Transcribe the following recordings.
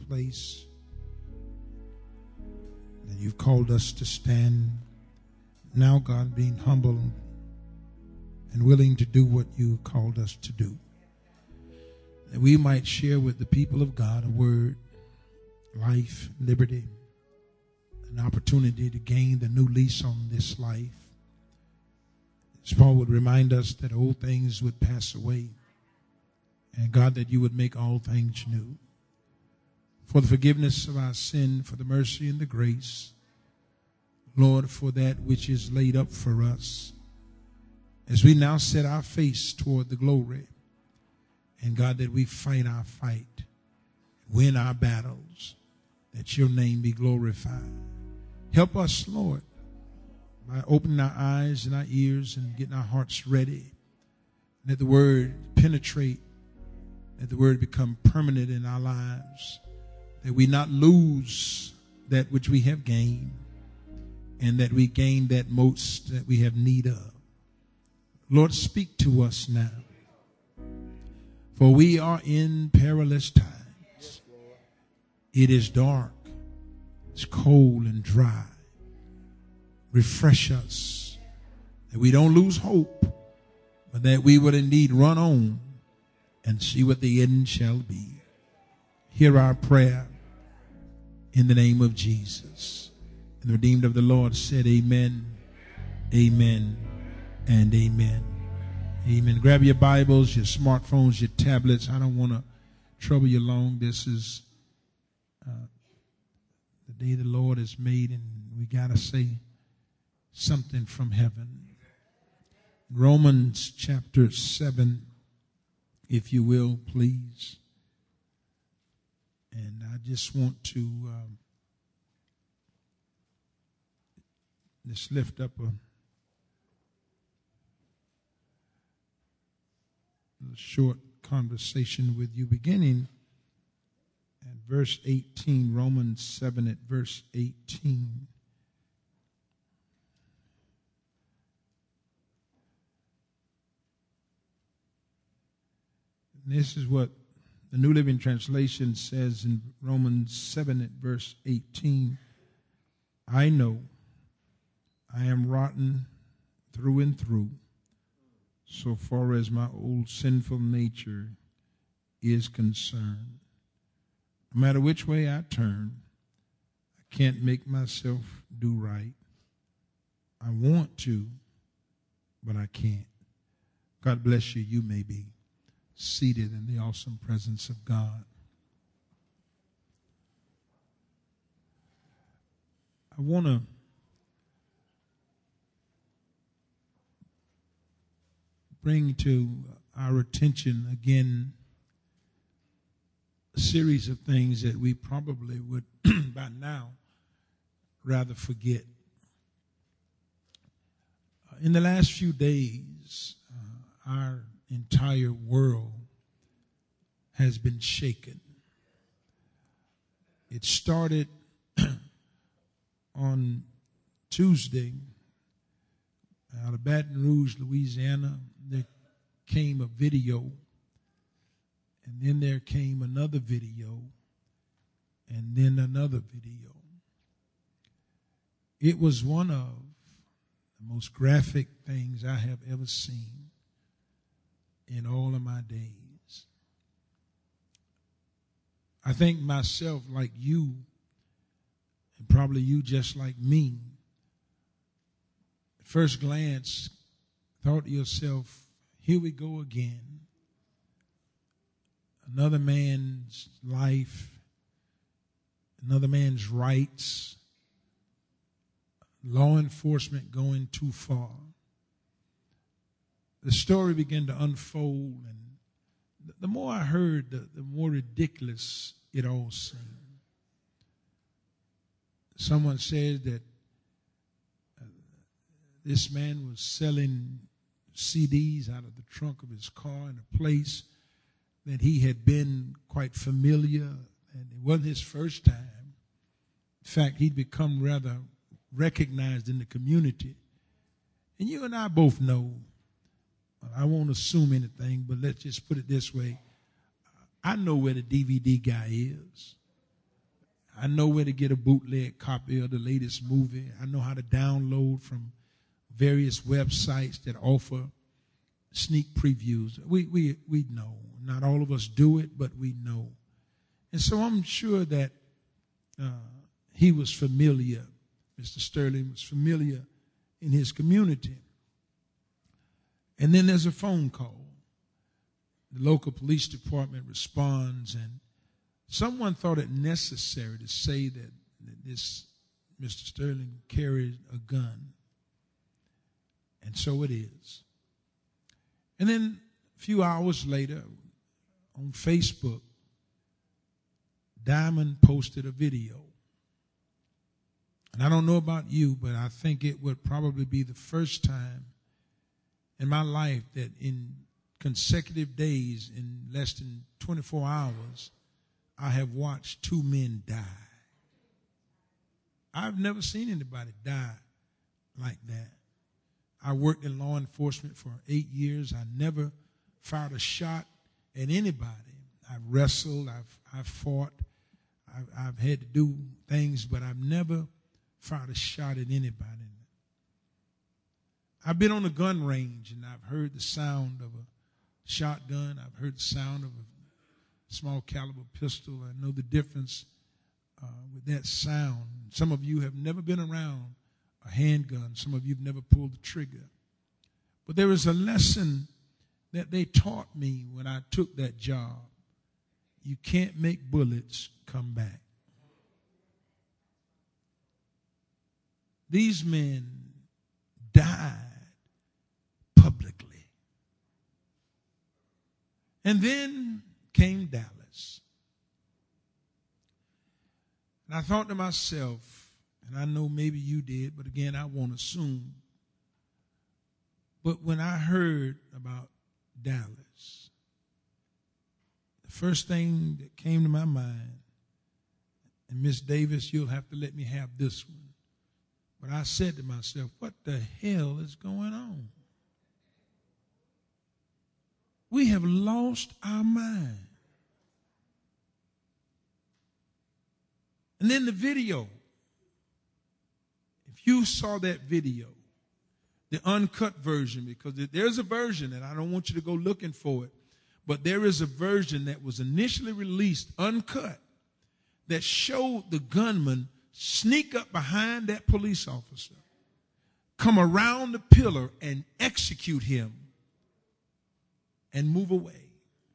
place that you've called us to stand. Now, God, being humble and willing to do what you called us to do, that we might share with the people of God a word, life, liberty, an opportunity to gain the new lease on this life. As Paul would remind us that old things would pass away, and God, that you would make all things new. For the forgiveness of our sin, for the mercy and the grace, Lord, for that which is laid up for us, as we now set our face toward the glory, and God, that we fight our fight, win our battles, that your name be glorified. Help us, Lord, by opening our eyes and our ears and getting our hearts ready. Let the word penetrate, let the word become permanent in our lives, that we not lose that which we have gained, and that we gain that most that we have need of. Lord, speak to us now, for we are in perilous times. It is dark, it's cold and dry. Refresh us, that we don't lose hope, but that we will indeed run on and see what the end shall be. Hear our prayer in the name of Jesus. And the redeemed of the Lord said, amen, amen, and amen. Amen. Grab your Bibles, your smartphones, your tablets. I don't want to trouble you long. This is the day the Lord has made, and we got to say something from heaven. Romans chapter 7, if you will, please. And I just want to just lift up a short conversation with you, beginning at verse 18, Romans 7 at verse 18. And this is what the New Living Translation says in Romans 7 at verse 18. I know I am rotten through and through, so far as my old sinful nature is concerned. No matter which way I turn, I can't make myself do right. I want to, but I can't. God bless you. You may be seated in the awesome presence of God. I want to bring to our attention again a series of things that we probably would by now rather forget. In the last few days, our entire world has been shaken. It started on Tuesday out of Baton Rouge, Louisiana. There came a video, and then there came another video, and then another video. It was one of the most graphic things I have ever seen in all of my days. I think myself, like you, and probably you just like me, at first glance, thought to yourself, here we go again. Another man's life, another man's rights, law enforcement going too far. The story began to unfold, and the more I heard, the more ridiculous it all seemed. Someone said that this man was selling CDs out of the trunk of his car in a place that he had been quite familiar, and it wasn't his first time. In fact, he'd become rather recognized in the community. And you and I both know, I won't assume anything, but let's just put it this way. I know where the DVD guy is. I know where to get a bootleg copy of the latest movie. I know how to download from various websites that offer sneak previews. We know. Not all of us do it, but we know. And so I'm sure that he was familiar, Mr. Sterling was familiar in his community. And then there's a phone call. The local police department responds, and someone thought it necessary to say that this Mr. Sterling carried a gun. And so it is. And then a few hours later, on Facebook, Diamond posted a video. And I don't know about you, but I think it would probably be the first time in my life that in consecutive days, in less than 24 hours, I have watched two men die. I've never seen anybody die like that. I worked in law enforcement for 8 years. I never fired a shot at anybody. I've wrestled, I've fought, I've had to do things, but I've never fired a shot at anybody. I've been on a gun range, and I've heard the sound of a shotgun. I've heard the sound of a small caliber pistol. I know the difference with that sound. Some of you have never been around a handgun. Some of you have never pulled the trigger. But there is a lesson that they taught me when I took that job. You can't make bullets come back. These men died publicly. And then came Dallas. And I thought to myself, and I know maybe you did, but again, I won't assume. But when I heard about Dallas, the first thing that came to my mind, and Miss Davis, you'll have to let me have this one. But I said to myself, what the hell is going on? We have lost our mind. And then the video. If you saw that video, the uncut version, because there's a version, and I don't want you to go looking for it, but there is a version that was initially released, uncut, that showed the gunman sneak up behind that police officer, come around the pillar and execute him and move away.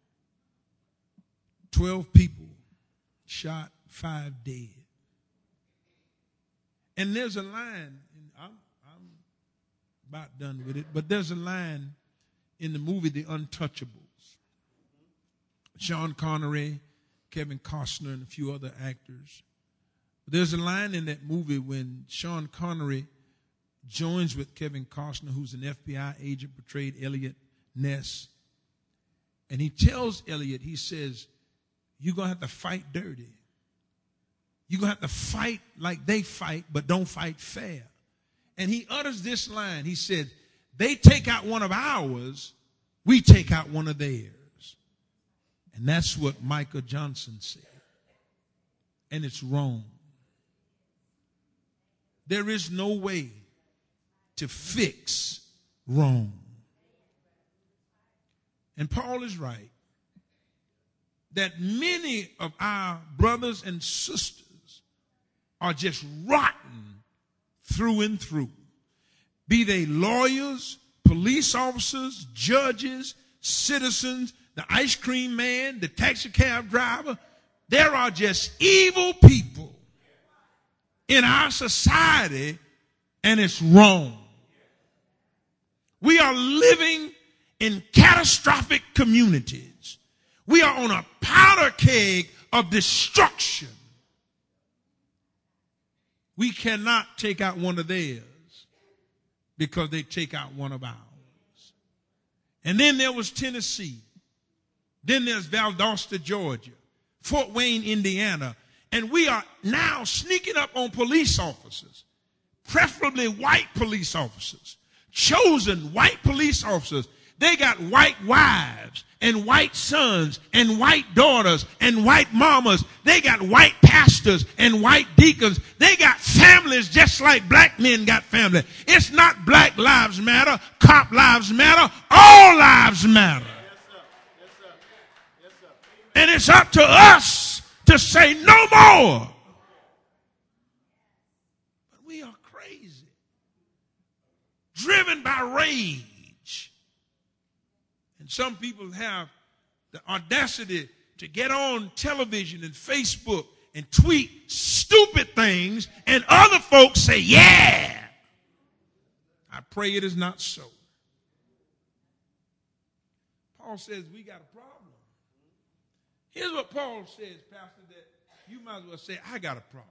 12 people shot, 5 dead. And there's a line, and I'm about done with it, but there's a line in the movie The Untouchables. Sean Connery, Kevin Costner, and a few other actors. There's a line in that movie when Sean Connery joins with Kevin Costner, who's an FBI agent, portrayed Elliot Ness. And he tells Elliot, he says, you're going to have to fight dirty. You're going to have to fight like they fight, but don't fight fair. And he utters this line. He said, they take out one of ours, we take out one of theirs. And that's what Michael Johnson said. And it's wrong. There is no way to fix wrong. And Paul is right that many of our brothers and sisters are just rotten through and through. Be they lawyers, police officers, judges, citizens, the ice cream man, the taxi cab driver. There are just evil people in our society, and it's wrong. We are living in catastrophic communities. We are on a powder keg of destruction. We cannot take out one of theirs because they take out one of ours. And then there was Tennessee. Then there's Valdosta, Georgia, Fort Wayne, Indiana. And we are now sneaking up on police officers, preferably white police officers, chosen white police officers They got white wives and white sons and white daughters and white mamas. They got white pastors and white deacons. They got families just like black men got family. It's not Black Lives Matter, Cop Lives Matter, all lives matter. And it's up to us to say no more. But we are crazy, driven by rage. And some people have the audacity to get on television and Facebook and tweet stupid things, and other folks say, yeah. I pray it is not so. Paul says we got a problem. Here's what Paul says, Pastor, that you might as well say, I got a problem.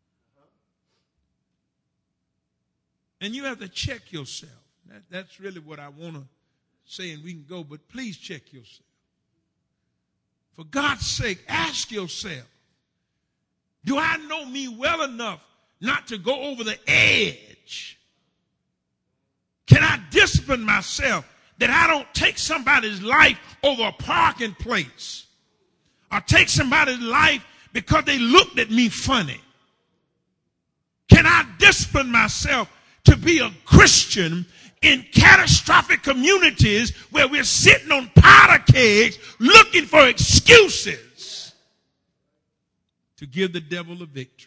And you have to check yourself. That's really what I want to say, and we can go, but please check yourself. For God's sake, ask yourself, do I know me well enough not to go over the edge? Can I discipline myself that I don't take somebody's life over a parking place, or take somebody's life because they looked at me funny? Can I discipline myself to be a Christian in catastrophic communities where we're sitting on powder kegs looking for excuses to give the devil a victory?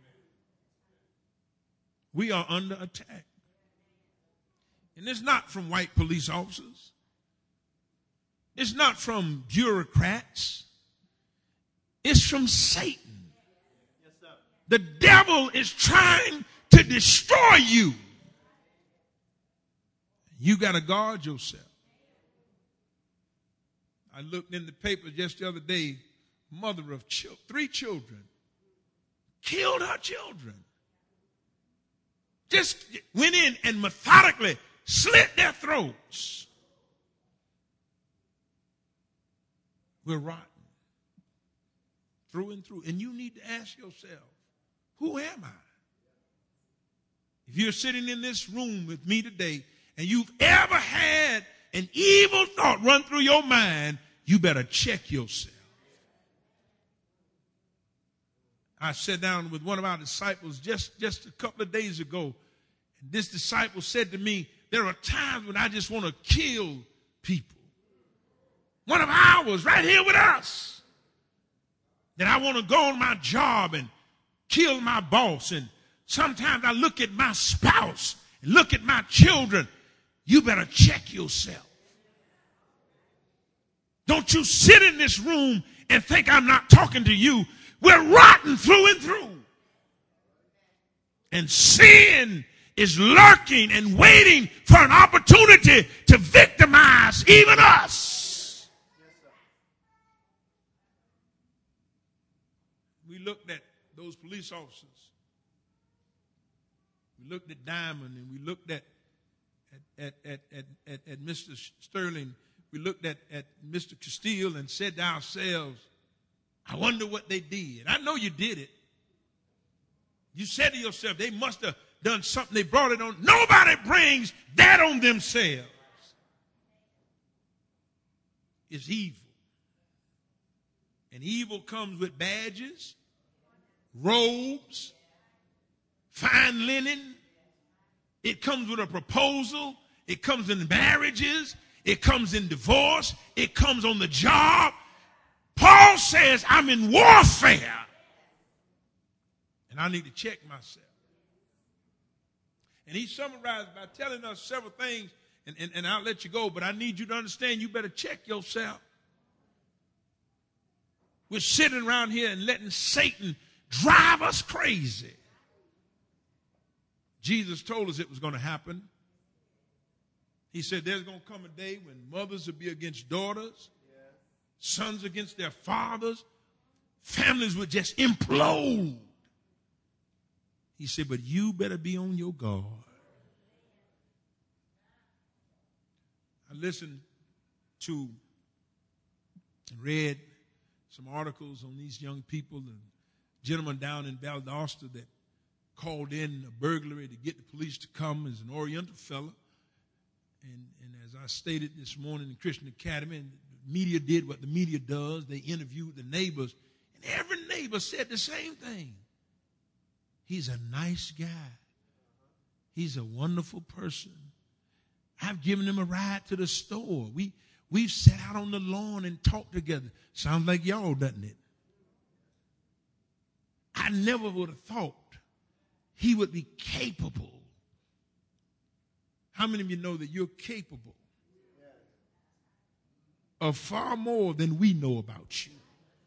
We are under attack. And it's not from white police officers. It's not from bureaucrats. It's from Satan. Yes, sir. The devil is trying to destroy you. You got to guard yourself. I looked in the paper just the other day, mother of 3 children killed her children. Just went in and methodically slit their throats. We're rotten through and through. And you need to ask yourself, who am I? If you're sitting in this room with me today and you've ever had an evil thought run through your mind, you better check yourself. I sat down with one of our disciples just a couple of days ago, and this disciple said to me, there are times when I just want to kill people. One of ours right here with us. That I want to go on my job and kill my boss. And sometimes I look at my spouse and look at my children. You better check yourself. Don't you sit in this room and think I'm not talking to you. We're rotten through and through. And sin is lurking and waiting for an opportunity to victimize even us. We looked at those police officers. We looked at Diamond, and we looked at Mr. Sterling. We looked at Mr. Castile and said to ourselves, I wonder what they did. I know you did it. You said to yourself, they must have done something. They brought it on. Nobody brings that on themselves. It's evil. And evil comes with badges, robes, fine linen. It comes with a proposal. It comes in marriages. It comes in divorce. It comes on the job. Paul says, I'm in warfare. And I need to check myself. And he summarized by telling us several things, and I'll let you go, but I need you to understand you better check yourself. We're sitting around here and letting Satan drive us crazy. Jesus told us it was going to happen. He said there's going to come a day when mothers will be against daughters, sons against their fathers, families would just implode. He said, but you better be on your guard. I listened to and read some articles on these young people, and a gentleman down in Valdosta that called in a burglary to get the police to come as an Oriental fella. And as I stated this morning in Christian Academy, and the media did what the media does. They interviewed the neighbors, and every neighbor said the same thing. He's a nice guy. He's a wonderful person. I've given him a ride to the store. We've sat out on the lawn and talked together. Sounds like y'all, doesn't it? I never would have thought he would be capable. How many of you know that you're capable of far more than we know about you?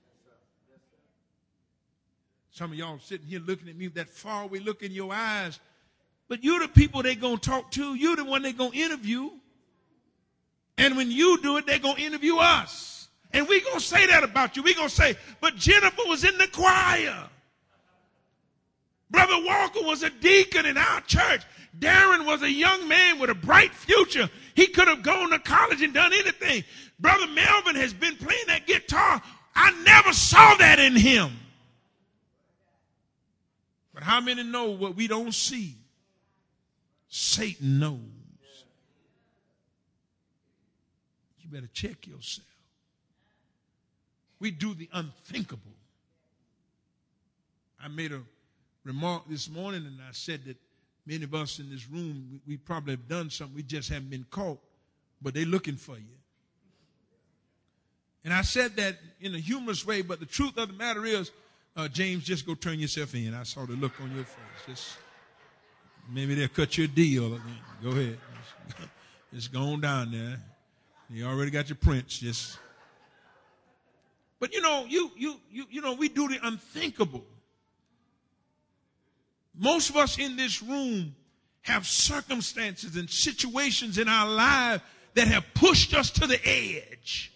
Some of y'all sitting here looking at me that far away look in your eyes. But you're the people they're going to talk to. You're the one they're going to interview. And when you do it, they're going to interview us. And we're going to say that about you. We're going to say, but Jennifer was in the choir. Brother Walker was a deacon in our church. Darren was a young man with a bright future. He could have gone to college and done anything. Brother Melvin has been playing that guitar. I never saw that in him. But how many know what we don't see? Satan knows. You better check yourself. We do the unthinkable. I made a remark this morning, and I said that many of us in this room, we probably have done something, we just haven't been caught, but they're looking for you. And I said that in a humorous way, but the truth of the matter is, James, just go turn yourself in. I saw the look on your face. Just maybe they'll cut your deal. Go ahead. Just go on down there. You already got your prints. But you know, we do the unthinkable. Most of us in this room have circumstances and situations in our life that have pushed us to the edge.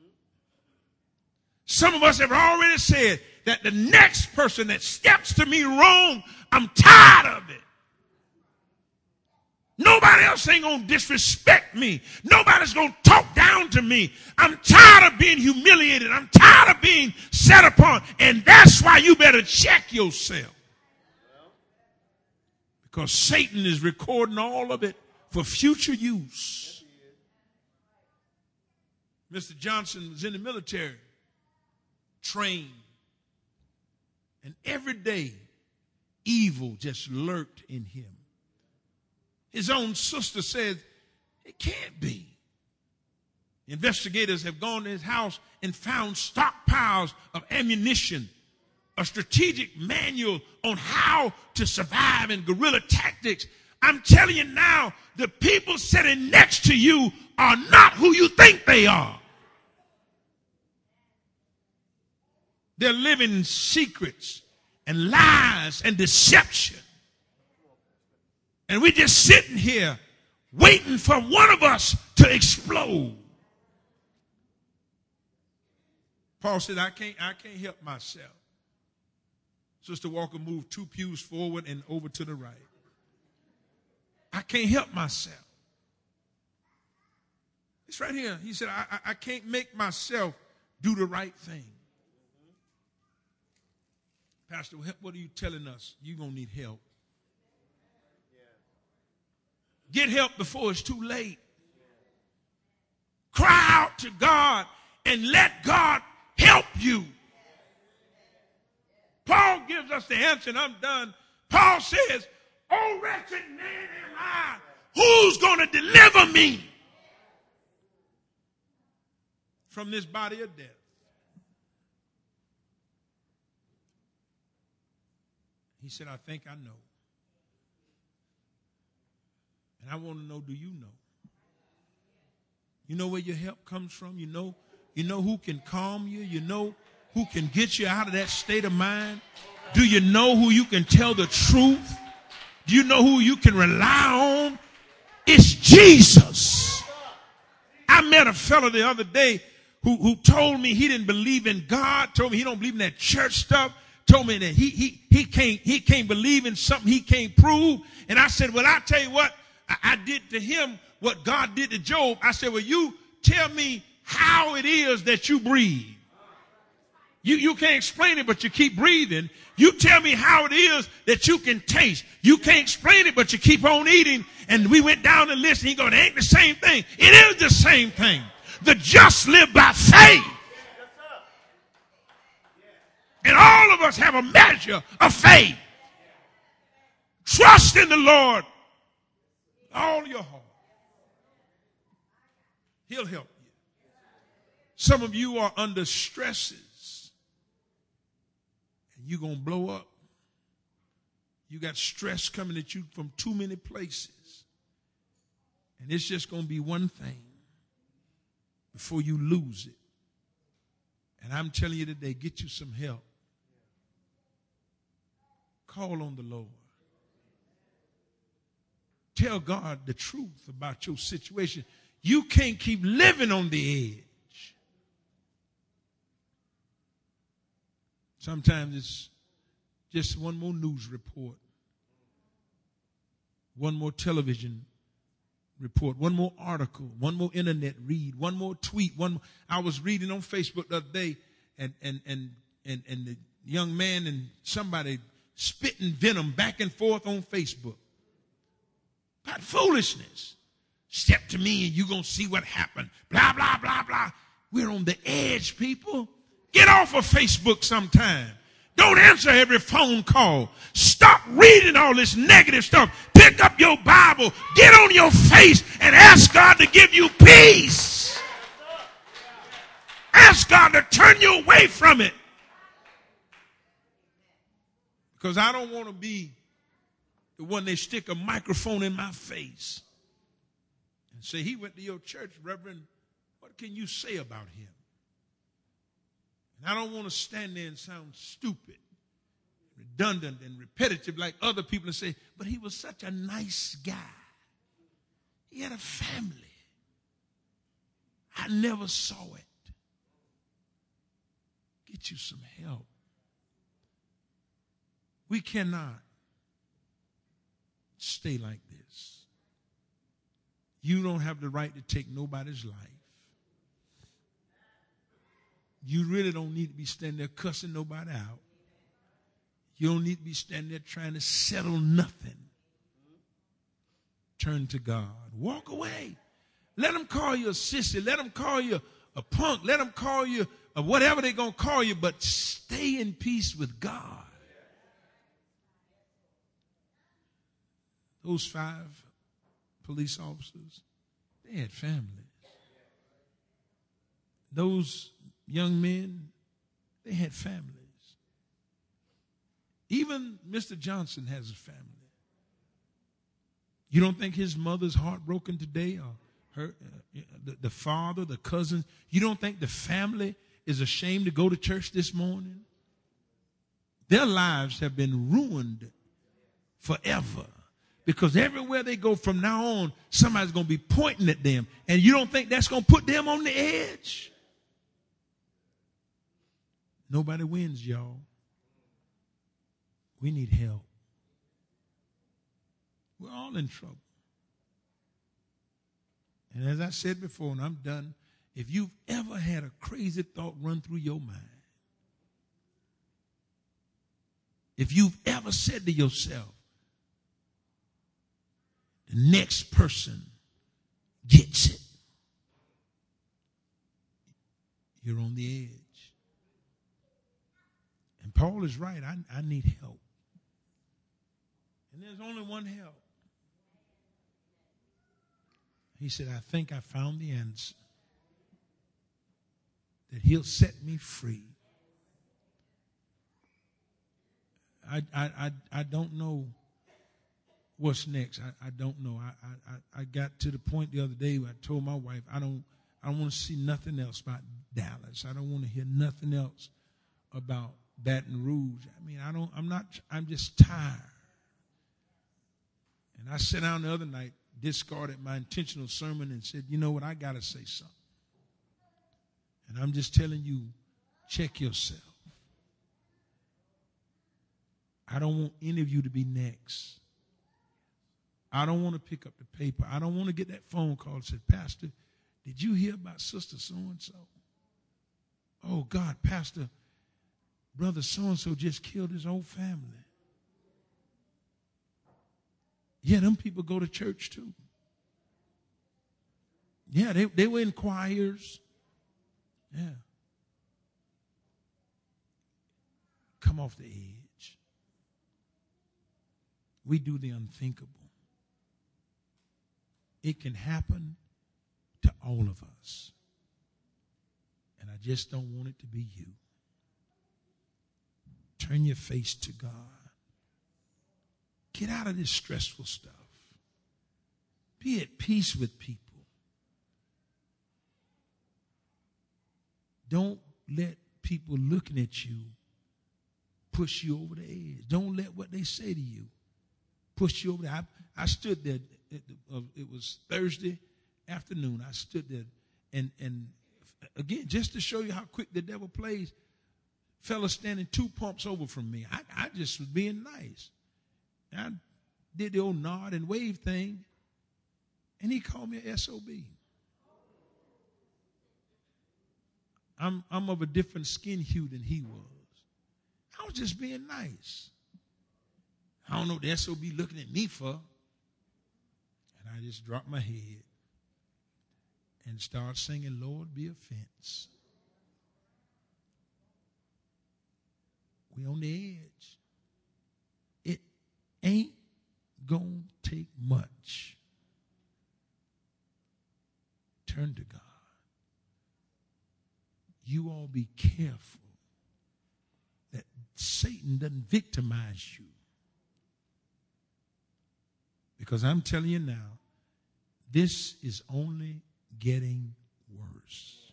Some of us have already said that the next person that steps to me wrong, I'm tired of it. Nobody else ain't going to disrespect me. Nobody's going to talk down to me. I'm tired of being humiliated. I'm tired of being set upon. And that's why you better check yourself. Because Satan is recording all of it for future use. Mr. Johnson was in the military, trained. And every day, evil just lurked in him. His own sister said, it can't be. Investigators have gone to his house and found stockpiles of ammunition, a strategic manual on how to survive in guerrilla tactics. I'm telling you now, the people sitting next to you are not who you think they are. They're living secrets and lies and deception. And we're just sitting here waiting for one of us to explode. Paul said, I can't help myself. Sister Walker moved 2 pews forward and over to the right. I can't help myself. It's right here. He said, I can't make myself do the right thing. Pastor, what are you telling us? You're going to need help. Get help before it's too late. Cry out to God and let God help you. Paul gives us the answer, and I'm done. Paul says, oh, wretched man am I, who's going to deliver me from this body of death? He said, I think I know. And I want to know, do you know? You know where your help comes from? You know who can calm you? You know who can get you out of that state of mind? Do you know who you can tell the truth? Do you know who you can rely on? It's Jesus. I met a fellow the other day who told me he didn't believe in God, told me he don't believe in that church stuff, told me that he can't believe in something he can't prove. And I said, well, I tell you what, I did to him what God did to Job. I said, well, you tell me how it is that you breathe. You can't explain it, but you keep breathing. You tell me how it is that you can taste. You can't explain it, but you keep on eating. And we went down the list and he goes, it ain't the same thing. It is the same thing. The just live by faith. And all of us have a measure of faith. Trust in the Lord with all your heart. He'll help you. Some of you are under stresses and you're going to blow up. You got stress coming at you from too many places. And it's just going to be one thing before you lose it. And I'm telling you today, get you some help. Call on the Lord. Tell God the truth about your situation. You can't keep living on the edge. Sometimes it's just one more news report, one more television report, one more article, one more internet read, one more tweet. I was reading on Facebook the other day, and the young man and somebody spitting venom back and forth on Facebook. About foolishness. Step to me and you're going to see what happened. Blah, blah, blah, blah. We're on the edge, people. Get off of Facebook sometime. Don't answer every phone call. Stop reading all this negative stuff. Pick up your Bible. Get on your face and ask God to give you peace. Ask God to turn you away from it. Because I don't want to be the one they stick a microphone in my face and say, he went to your church, Reverend. What can you say about him? And I don't want to stand there and sound stupid, redundant, and repetitive like other people and say, but he was such a nice guy. He had a family. I never saw it. Get you some help. We cannot stay like this. You don't have the right to take nobody's life. You really don't need to be standing there cussing nobody out. You don't need to be standing there trying to settle nothing. Turn to God. Walk away. Let them call you a sissy. Let them call you a punk. Let them call you whatever they're going to call you, but stay in peace with God. Those 5 police officers, they had families. Those young men, they had families. Even Mr. Johnson has a family. You don't think his mother's heartbroken today, or her, the father, the cousin? You don't think the family is ashamed to go to church this morning? Their lives have been ruined forever. Because everywhere they go from now on, somebody's going to be pointing at them. And you don't think that's going to put them on the edge? Nobody wins, y'all. We need help. We're all in trouble. And as I said before, and I'm done, if you've ever had a crazy thought run through your mind, if you've ever said to yourself, the next person gets it, you're on the edge. And Paul is right. I need help. And there's only one help. He said, I think I found the answer. That he'll set me free. I don't know what's next. I don't know. I got to the point the other day where I told my wife, I don't want to see nothing else about Dallas. I don't want to hear nothing else about Baton Rouge. I mean, I'm just tired. And I sat down the other night, discarded my intentional sermon and said, you know what, I got to say something. And I'm just telling you, check yourself. I don't want any of you to be next. I don't want to pick up the paper. I don't want to get that phone call and say, Pastor, did you hear about Sister so-and-so? Oh, God, Pastor, brother so-and-so just killed his whole family. Yeah, them people go to church too. Yeah, they were in choirs. Yeah. Come off the edge. We do the unthinkable. It can happen to all of us. And I just don't want it to be you. Turn your face to God. Get out of this stressful stuff. Be at peace with people. Don't let people looking at you push you over the edge. Don't let what they say to you push you over there. I stood there. It was Thursday afternoon. I stood there. And again, just to show you how quick the devil plays, fella standing 2 pumps over from me. I just was being nice. I did the old nod and wave thing. And he called me a SOB. I'm of a different skin hue than he was. I was just being nice. I don't know what the SOB looking at me for. And I just dropped my head and started singing, Lord, be a fence. We on the edge. It ain't gonna take much. Turn to God. You all be careful that Satan doesn't victimize you. Because I'm telling you now, this is only getting worse.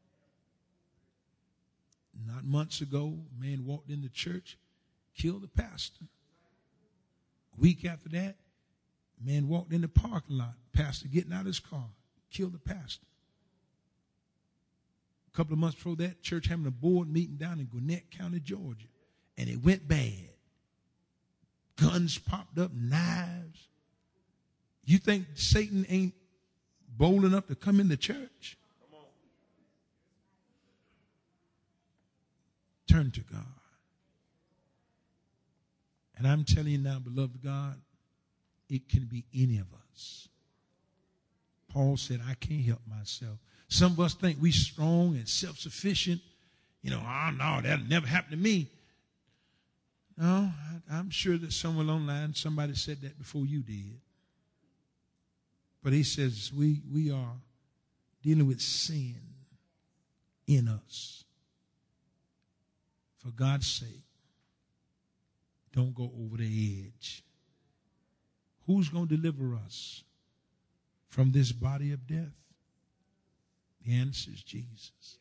Not months ago, a man walked in the church, killed the pastor. A week after that, a man walked in the parking lot, pastor getting out of his car, killed the pastor. A couple of months before that, church having a board meeting down in Gwinnett County, Georgia. And it went bad. Guns popped up, knives. You think Satan ain't bold enough to come in the church? Come on. Turn to God. And I'm telling you now, beloved God, it can be any of us. Paul said, I can't help myself. Some of us think we strong and self-sufficient. You know, oh, no, that'll never happen to me. No, I'm sure that somewhere along the line somebody said that before you did. But he says we are dealing with sin in us. For God's sake, don't go over the edge. Who's going to deliver us from this body of death? The answer is Jesus.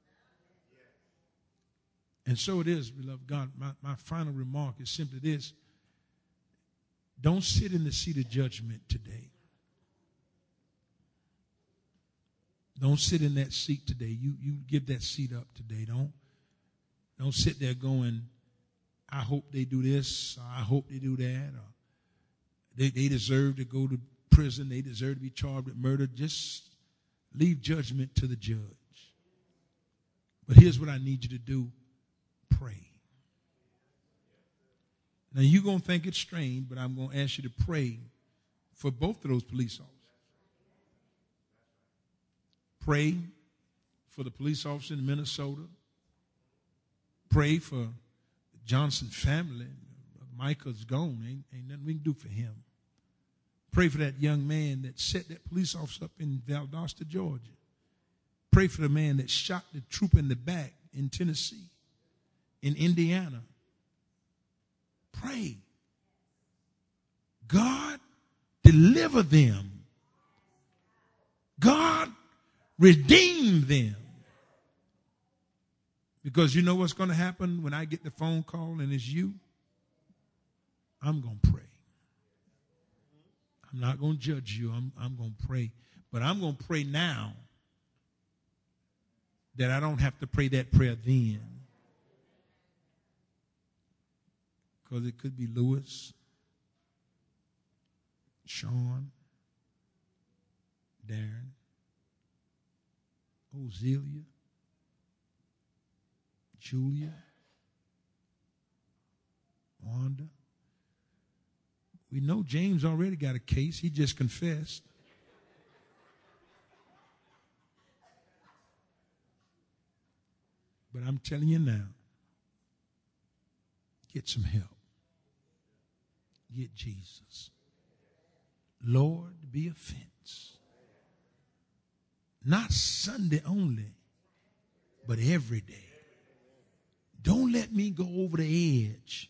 And so it is, beloved God. My final remark is simply this. Don't sit in the seat of judgment today. Don't sit in that seat today. You give that seat up today. Don't sit there going, I hope they do this, or I hope they do that, or they deserve to go to prison, they deserve to be charged with murder. Just leave judgment to the judge. But here's what I need you to do. Pray. Now you're going to think it's strange, but I'm going to ask you to pray for both of those police officers. Pray for the police officer in Minnesota. Pray for the Johnson family. Micah's gone. Ain't nothing we can do for him. Pray for that young man that set that police officer up in Valdosta, Georgia. Pray for the man that shot the trooper in the back in Tennessee, in Indiana. Pray. God, deliver them. God, redeem them. Because you know what's going to happen when I get the phone call and it's you? I'm going to pray. I'm not going to judge you. I'm going to pray. But I'm going to pray now that I don't have to pray that prayer then. Because it could be Lewis, Sean, Darren, Ozelia, Julia, We know James already got a case. He just confessed. But I'm telling you now, get some help. Get Jesus. Lord, be a fence. Not Sunday only, but every day. Don't let me go over the edge.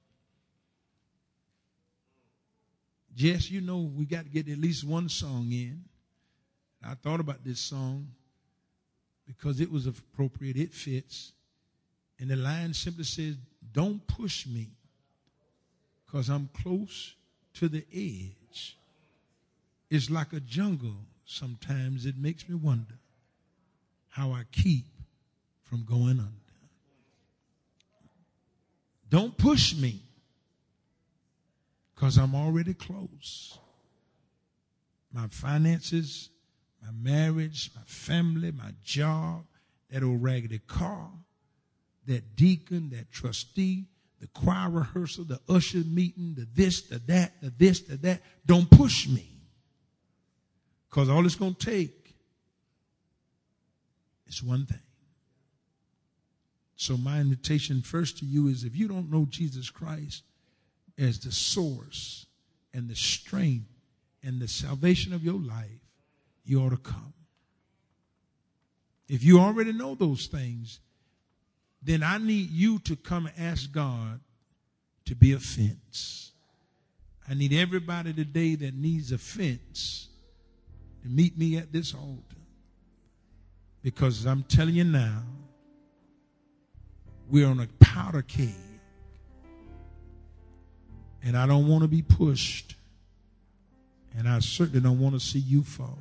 Jess, you know we got to get at least one song in. I thought about this song because it was appropriate. It fits. And the line simply says, don't push me because I'm close to the edge. It's like a jungle. Sometimes it makes me wonder how I keep from going under. Don't push me because I'm already close. My finances, my marriage, my family, my job, that old raggedy car, that deacon, that trustee, the choir rehearsal, the usher meeting, the this, the that, the this, the that. Don't push me. Because all it's going to take is one thing. So my invitation first to you is if you don't know Jesus Christ as the source and the strength and the salvation of your life, you ought to come. If you already know those things, then I need you to come and ask God to be a fence. I need everybody today that needs a fence to meet me at this altar. Because I'm telling you now, we're on a powder keg. And I don't want to be pushed. And I certainly don't want to see you fall.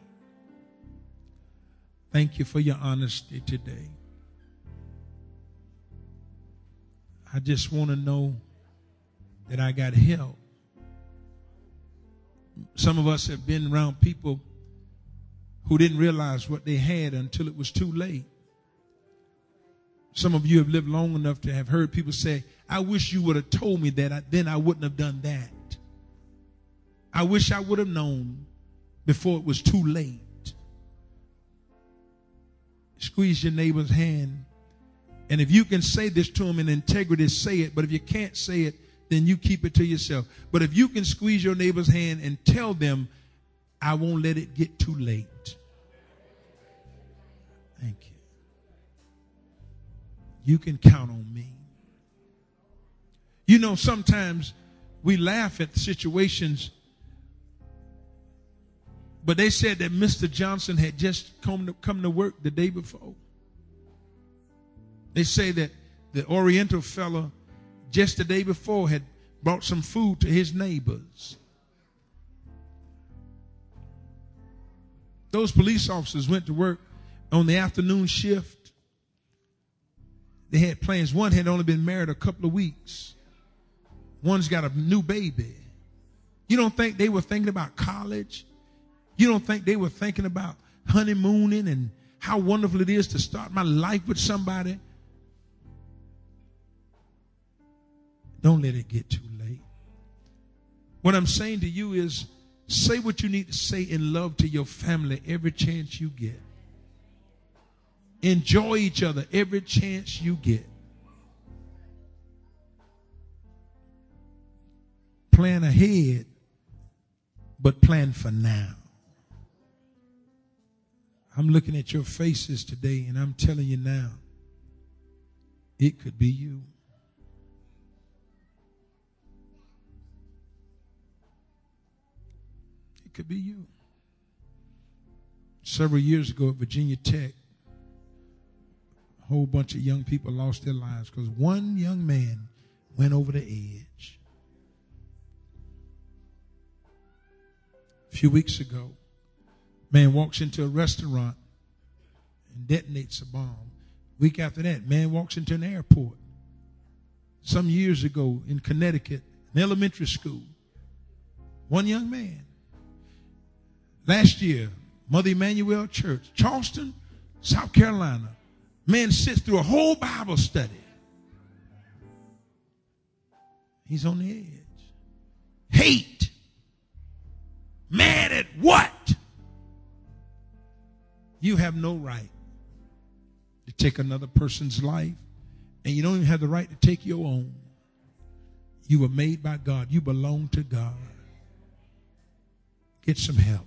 Thank you for your honesty today. I just want to know that I got help. Some of us have been around people who didn't realize what they had until it was too late. Some of you have lived long enough to have heard people say, I wish you would have told me that, then I wouldn't have done that. I wish I would have known before it was too late. Squeeze your neighbor's hand. And if you can say this to him in integrity, say it. But if you can't say it, then you keep it to yourself. But if you can squeeze your neighbor's hand and tell them, I won't let it get too late. Thank you. You can count on me. You know, sometimes we laugh at situations, but they said that Mr. Johnson had just come to work the day before. They say that the Oriental fella just the day before had brought some food to his neighbors. Those police officers went to work on the afternoon shift. They had plans. One had only been married a couple of weeks. One's got a new baby. You don't think they were thinking about college? You don't think they were thinking about honeymooning and how wonderful it is to start my life with somebody? Don't let it get too late. What I'm saying to you is say what you need to say in love to your family every chance you get. Enjoy each other every chance you get. Plan ahead, but plan for now. I'm looking at your faces today, and I'm telling you now, it could be you. It could be you. Several years ago at Virginia Tech, a whole bunch of young people lost their lives because one young man went over the edge. A few weeks ago, man walks into a restaurant and detonates a bomb. Week after that, man walks into an airport. Some years ago in Connecticut, an elementary school, one young man. Last year, Mother Emanuel Church, Charleston, South Carolina, man sits through a whole Bible study. He's on the edge. hate. Mad at what? You have no right to take another person's life, and you don't even have the right to take your own. You were made by God. You belong to God. Get some help.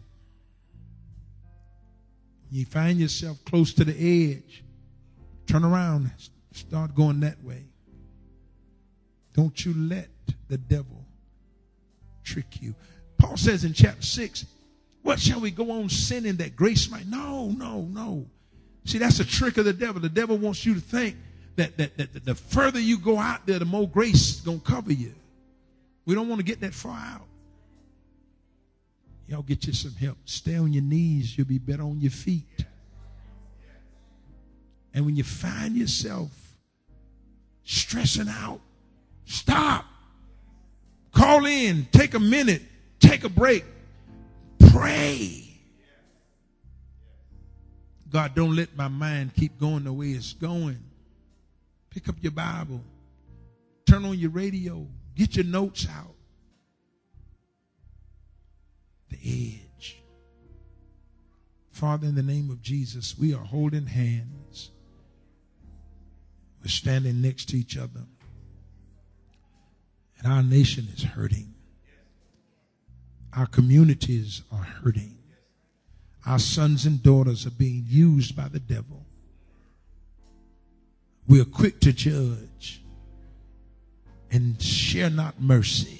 You find yourself close to the edge. Turn around. Start going that way. Don't you let the devil trick you. Paul says in chapter 6, what shall we go on sinning that grace might? No. See, that's a trick of the devil. The devil wants you to think that the further you go out there, the more grace is going to cover you. We don't want to get that far out. Y'all get you some help. Stay on your knees. You'll be better on your feet. And when you find yourself stressing out, stop. Call in. Take a minute. Take a break. Pray. God, don't let my mind keep going the way it's going. Pick up your Bible. Turn on your radio. Get your notes out. The edge. Father, in the name of Jesus, we are holding hands. We're standing next to each other. And our nation is hurting. Our communities are hurting. Our sons and daughters are being used by the devil. We are quick to judge and share not mercy.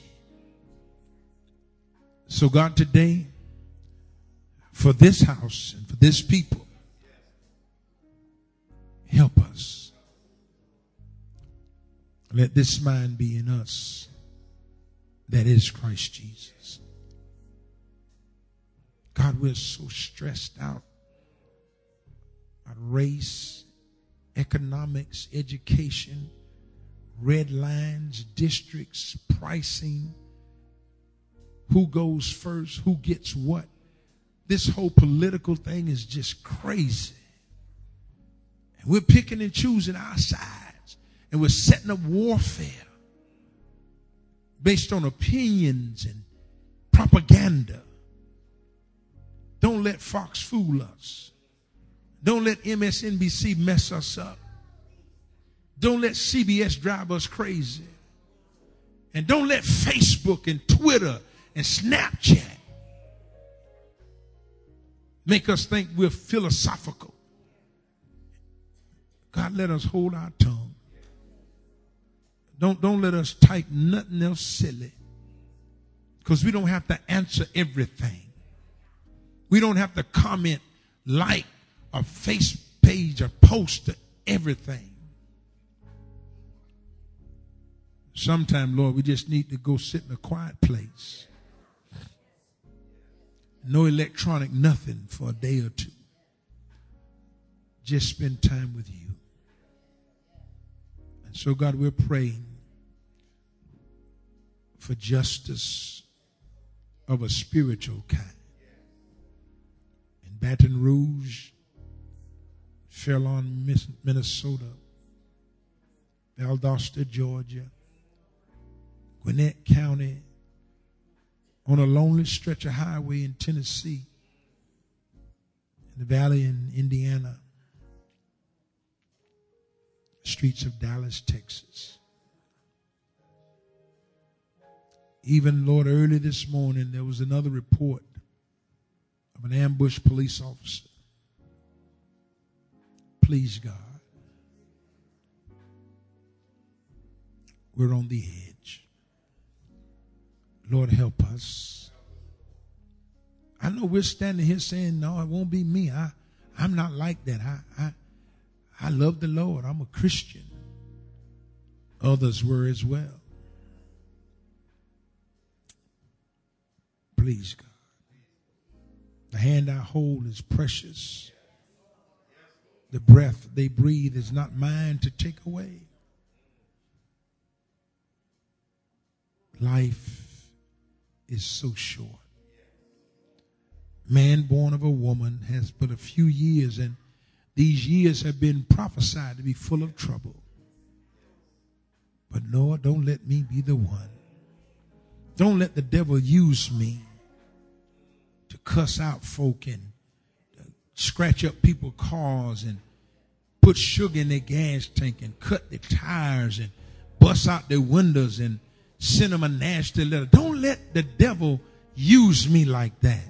So God, today, for this house and for this people, help us. Let this mind be in us that is Christ Jesus. God, we're so stressed out about race, economics, education, red lines, districts, pricing, who goes first, who gets what. This whole political thing is just crazy. And we're picking and choosing our sides, and we're setting up warfare based on opinions and propaganda. Don't let Fox fool us. Don't let MSNBC mess us up. Don't let CBS drive us crazy. And don't let Facebook and Twitter and Snapchat make us think we're philosophical. God, let us hold our tongue. Don't let us type nothing else silly, because we don't have to answer everything. We don't have to comment, like, or face page or post to everything. Sometime, Lord, we just need to go sit in a quiet place. No electronic nothing for a day or two. Just spend time with you. And so, God, we're praying for justice of a spiritual kind. In Baton Rouge, Fairlawn, Minnesota, Valdosta, Georgia, Gwinnett County, on a lonely stretch of highway in Tennessee, in the valley in Indiana, streets of Dallas, Texas. Even, Lord, early this morning, there was another report of an ambushed police officer. Please, God, we're on the edge. Lord, help us. I know we're standing here saying, no, it won't be me. I'm not like that. I love the Lord. I'm a Christian. Others were as well. Please, God. The hand I hold is precious. The breath they breathe is not mine to take away. Life is so short. Man born of a woman has but a few years, and these years have been prophesied to be full of trouble. But Lord, don't let me be the one Don't let the devil use me to cuss out folk and scratch up people's cars and put sugar in their gas tank and cut their tires and bust out their windows and send them a nasty letter. Don't let the devil use me like that.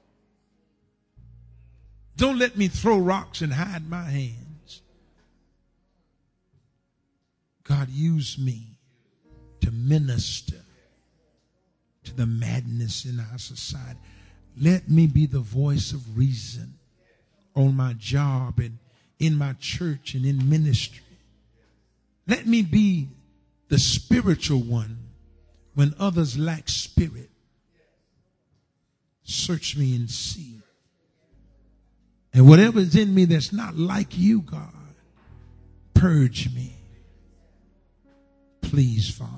Don't let me throw rocks and hide my hands. God, use me to minister to the madness in our society. Let me be the voice of reason on my job and in my church and in ministry. Let me be the spiritual one when others lack spirit. Search me and see. And whatever is in me that's not like you, God, purge me. Please, Father.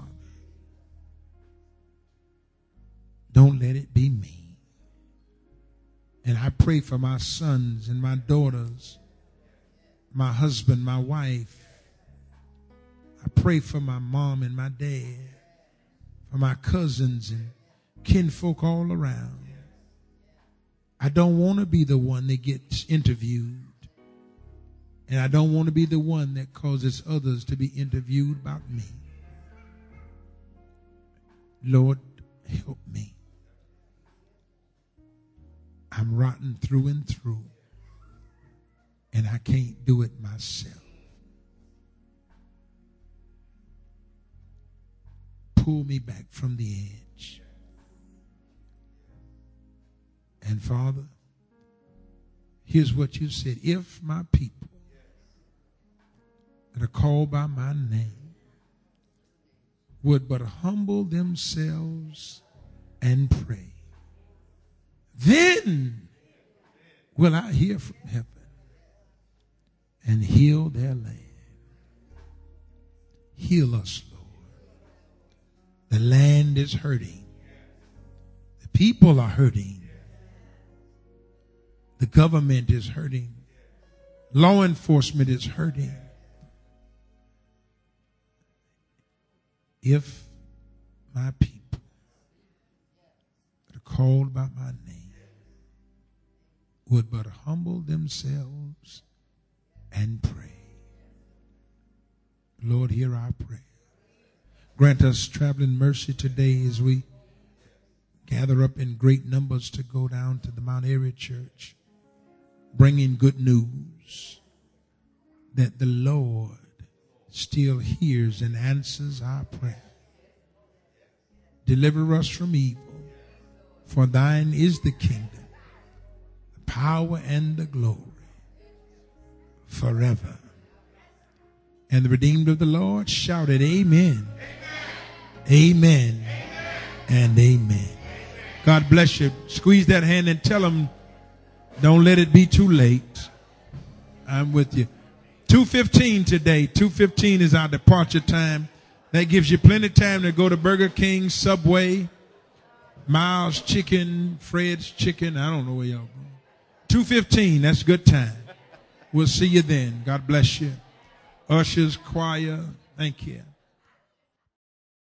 Don't let it be me. And I pray for my sons and my daughters, my husband, my wife. I pray for my mom and my dad, for my cousins and kinfolk all around. I don't want to be the one that gets interviewed. And I don't want to be the one that causes others to be interviewed about me. Lord, help me. I'm rotten through and through, and I can't do it myself. Pull me back from the edge. And Father, here's what you said. If my people that are called by my name would but humble themselves and pray, then will I hear from heaven and heal their land. Heal us, Lord. The land is hurting. The people are hurting. The government is hurting. Law enforcement is hurting. If my people that are called by my name would but humble themselves and pray. Lord, hear our prayer. Grant us traveling mercy today as we gather up in great numbers to go down to the Mount Airy Church, bringing good news that the Lord still hears and answers our prayer. Deliver us from evil, for thine is the kingdom, power and the glory forever. And the redeemed of the Lord shouted, Amen. Amen. Amen. And amen. God bless you. Squeeze that hand and tell them, don't let it be too late. I'm with you. 2:15 today. 2:15 is our departure time. That gives you plenty of time to go to Burger King, Subway, Miles Chicken, Fred's Chicken. I don't know where y'all going. 2:15, that's a good time. We'll see you then. God bless you. Ushers, choir, thank you.